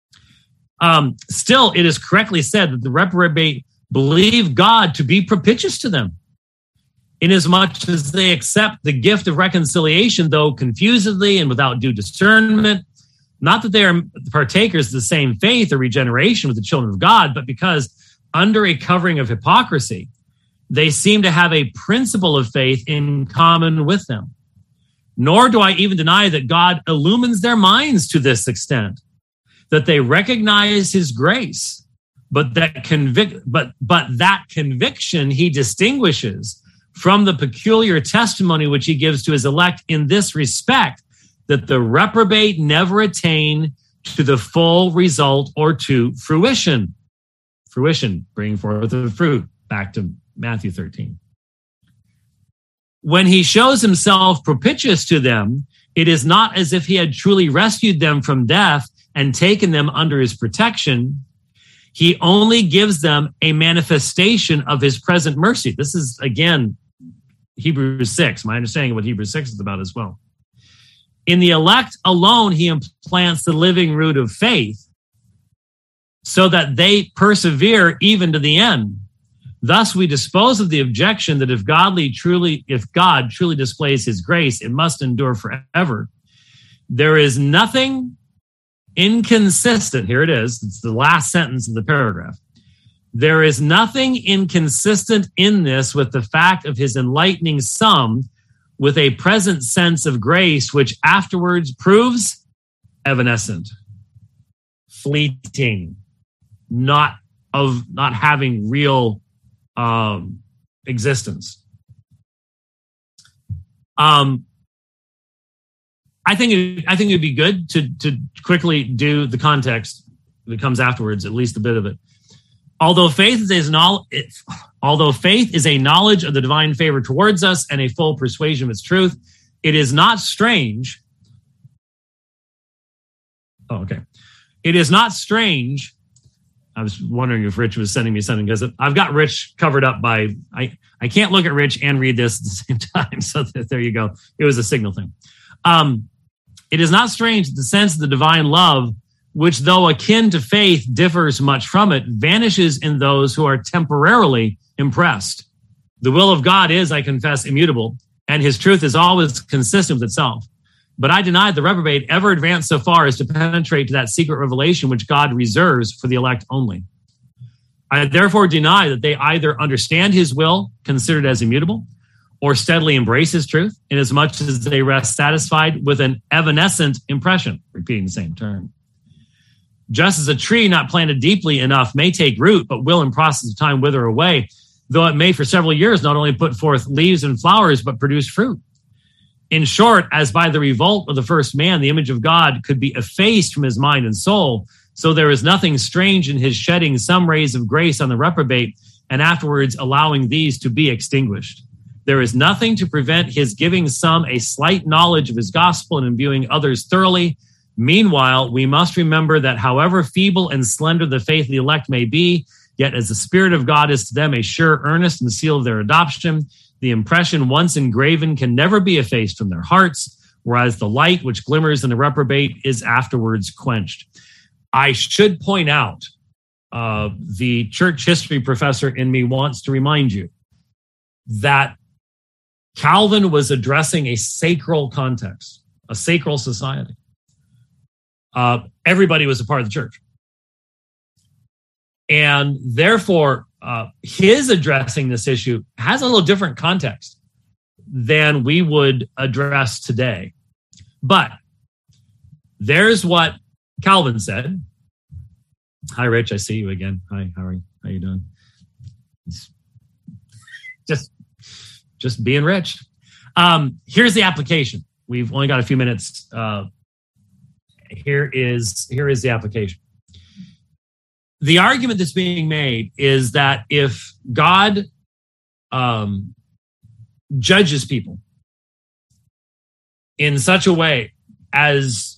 Still, it is correctly said that the reprobate believe God to be propitious to them, inasmuch as they accept the gift of reconciliation, though confusedly and without due discernment. Not that they are partakers of the same faith or regeneration with the children of God, but because under a covering of hypocrisy, they seem to have a principle of faith in common with them. Nor do I even deny that God illumines their minds to this extent, that they recognize his grace, but that conviction he distinguishes from the peculiar testimony which he gives to his elect in this respect, that the reprobate never attain to the full result or to fruition. Fruition, bringing forth the fruit, back to Matthew 13. When he shows himself propitious to them, it is not as if he had truly rescued them from death and taken them under his protection. He only gives them a manifestation of his present mercy. This is, again, Hebrews 6, my understanding of what Hebrews 6 is about as well. In the elect alone, he implants the living root of faith so that they persevere even to the end. Thus, we dispose of the objection that if God truly displays his grace, it must endure forever. There is nothing inconsistent. Here it is. It's the last sentence of the paragraph. There is nothing inconsistent in this with the fact of his enlightening some with a present sense of grace, which afterwards proves evanescent, fleeting, not having real existence. I think it'd be good to quickly do the context that comes afterwards, at least a bit of it. Although faith is a knowledge of the divine favor towards us and a full persuasion of its truth, it is not strange. Oh, okay. It is not strange. I was wondering if Rich was sending me something because I've got Rich covered up by, I can't look at Rich and read this at the same time. So there you go. It was a signal thing. It is not strange that the sense of the divine love, which though akin to faith differs much from it, vanishes in those who are temporarily impressed. The will of God is, I confess, immutable, and his truth is always consistent with itself. But I deny the reprobate ever advance so far as to penetrate to that secret revelation which God reserves for the elect only. I therefore deny that they either understand his will, considered as immutable, or steadily embrace his truth, inasmuch as they rest satisfied with an evanescent impression, repeating the same term. Just as a tree not planted deeply enough may take root, but will in process of time wither away, though it may for several years not only put forth leaves and flowers, but produce fruit. In short, as by the revolt of the first man, the image of God could be effaced from his mind and soul, so there is nothing strange in his shedding some rays of grace on the reprobate and afterwards allowing these to be extinguished. There is nothing to prevent his giving some a slight knowledge of his gospel and imbuing others thoroughly. Meanwhile, we must remember that however feeble and slender the faith of the elect may be, yet as the Spirit of God is to them a sure earnest and seal of their adoption, the impression once engraven can never be effaced from their hearts, whereas the light which glimmers in the reprobate is afterwards quenched. I should point out, the church history professor in me wants to remind you that Calvin was addressing a sacral context, a sacral society. Everybody was a part of the church. And therefore, his addressing this issue has a little different context than we would address today. But there's what Calvin said. Hi, Rich. I see you again. Hi, how are you? How you doing? Just being rich. Here's the application. We've only got a few minutes. Here is the application. The argument that's being made is that if God judges people in such a way as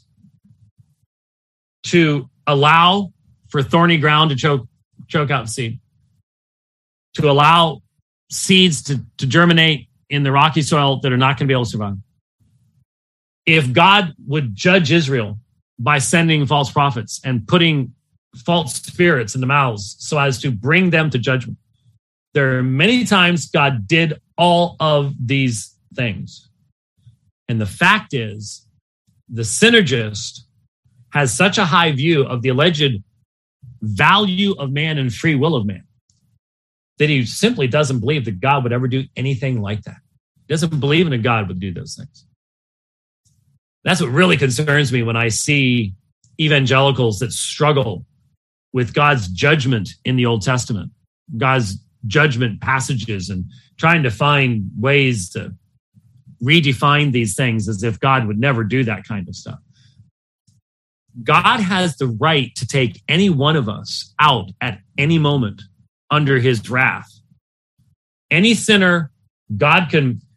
to allow for thorny ground to choke out seed, to allow seeds to germinate in the rocky soil that are not going to be able to survive. If God would judge Israel by sending false prophets and putting false spirits in the mouths so as to bring them to judgment, there are many times God did all of these things. And the fact is, the synergist has such a high view of the alleged value of man and free will of man that he simply doesn't believe that God would ever do anything like that. He doesn't believe in a God would do those things. That's what really concerns me when I see evangelicals that struggle with God's judgment in the Old Testament, God's judgment passages, and trying to find ways to redefine these things as if God would never do that kind of stuff. God has the right to take any one of us out at any moment under his wrath. Any sinner, God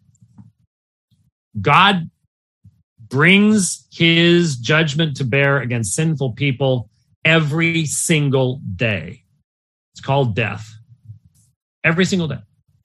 brings his judgment to bear against sinful people every single day. It's called death. Every single day.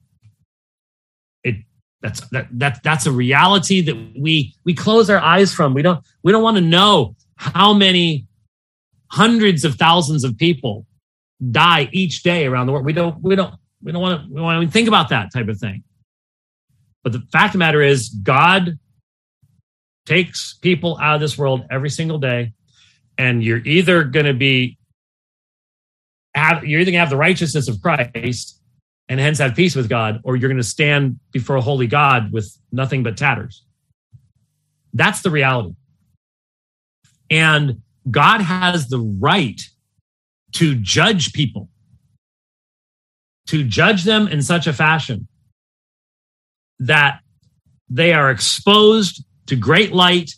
That's a reality that we close our eyes from. We don't want to know how many hundreds of thousands of people die each day around the world. We don't want to think about that type of thing. But the fact of the matter is, God takes people out of this world every single day, and you're either going to have the righteousness of Christ and hence have peace with God, or you're going to stand before a holy God with nothing but tatters. That's the reality. And God has the right to judge people, to judge them in such a fashion that they are exposed to great light,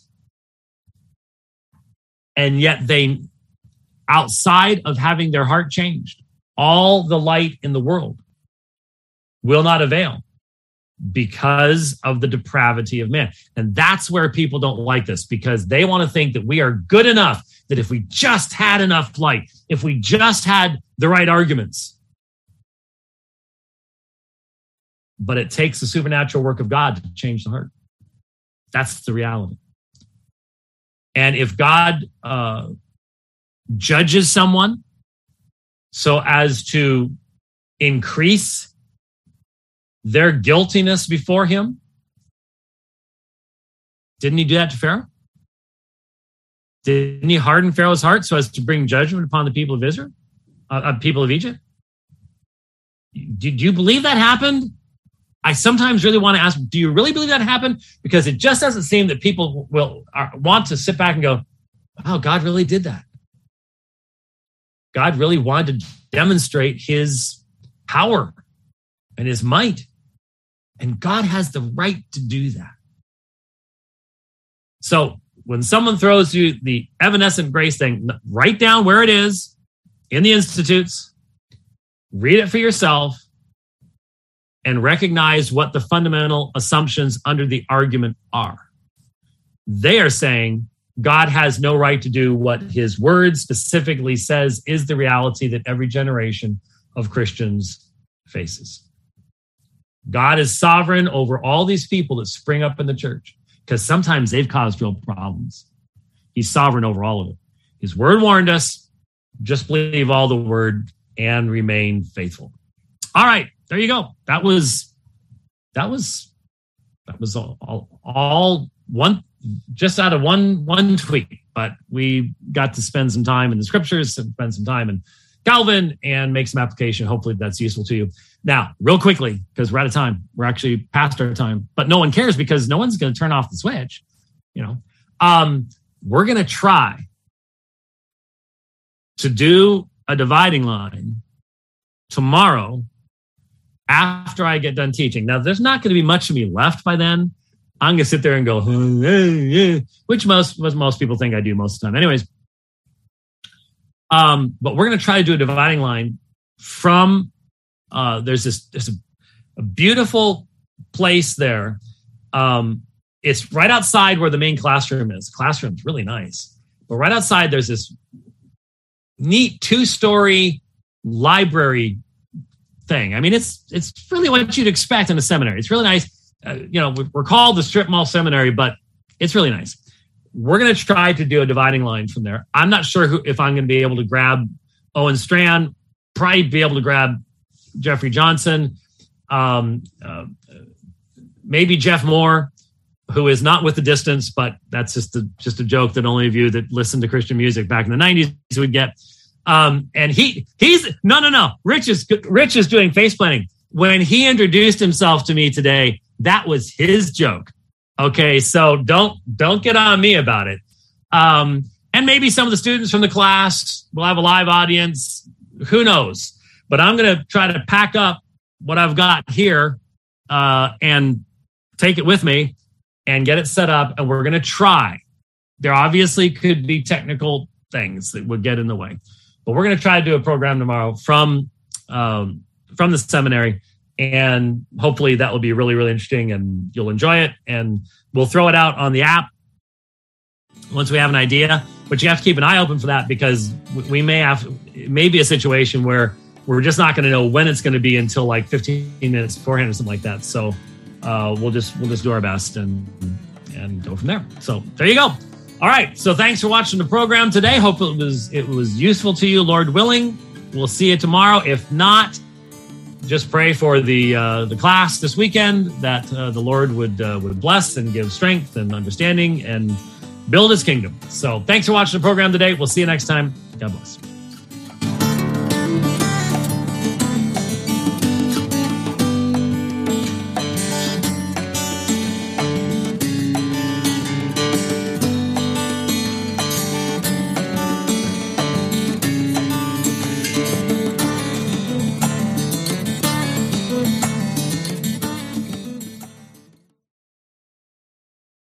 and yet they, outside of having their heart changed, all the light in the world will not avail because of the depravity of man. And that's where people don't like this, because they want to think that we are good enough, that if we just had enough light, if we just had the right arguments. But it takes the supernatural work of God to change the heart. That's the reality. And if God judges someone so as to increase their guiltiness before him, didn't he do that to Pharaoh? Didn't he harden Pharaoh's heart so as to bring judgment upon the people of Israel, people of Egypt? Do you believe that happened? I sometimes really want to ask, do you really believe that happened? Because it just doesn't seem that people want to sit back and go, wow, God really did that. God really wanted to demonstrate his power and his might. And God has the right to do that. So when someone throws you the evanescent grace thing, write down where it is in the Institutes, read it for yourself, and recognize what the fundamental assumptions under the argument are. They are saying God has no right to do what his word specifically says is the reality that every generation of Christians faces. God is sovereign over all these people that spring up in the church, because sometimes they've caused real problems. He's sovereign over all of it. His word warned us. just believe all the word and remain faithful. All right, there you go. That was all one, just out of one tweet, but we got to spend some time in the scriptures, spend some time in Calvin, and make some application. Hopefully that's useful to you. Now, real quickly, because we're out of time. We're actually past our time, but no one cares because no one's going to turn off the switch. We're going to try to do a dividing line tomorrow after I get done teaching. Now, there's not going to be much of me left by then. I'm going to sit there and go, which most people think I do most of the time. Anyways, but we're going to try to do a dividing line from, there's a beautiful place there. It's right outside where the main classroom is. The classroom's really nice. But right outside, there's this neat 2-story library thing. I mean, it's really what you'd expect in a seminary. It's really nice. We're called the Strip Mall Seminary, but it's really nice. We're going to try to do a dividing line from there. I'm not sure if I'm going to be able to grab Owen Strand, probably be able to grab Jeffrey Johnson, maybe Jeff Moore, who is not with the distance, but that's just a joke that only of you that listened to Christian music back in the 90s would get. And he's no. Rich is doing face planting. When he introduced himself to me today, that was his joke. Okay, so don't get on me about it. And maybe some of the students from the class will have a live audience. Who knows? But I'm going to try to pack up what I've got here and take it with me and get it set up. And we're going to try. There obviously could be technical things that would get in the way, but we're going to try to do a program tomorrow from the seminary. And hopefully that will be really, really interesting and you'll enjoy it. And we'll throw it out on the app once we have an idea. But you have to keep an eye open for that because it may be a situation where we're just not going to know when it's going to be until like 15 minutes beforehand or something like that. So we'll just do our best and go from there. So there you go. All right. So thanks for watching the program today. Hope it was useful to you, Lord willing. We'll see you tomorrow. If not, just pray for the class this weekend that the Lord would bless and give strength and understanding and build his kingdom. So thanks for watching the program today. We'll see you next time. God bless.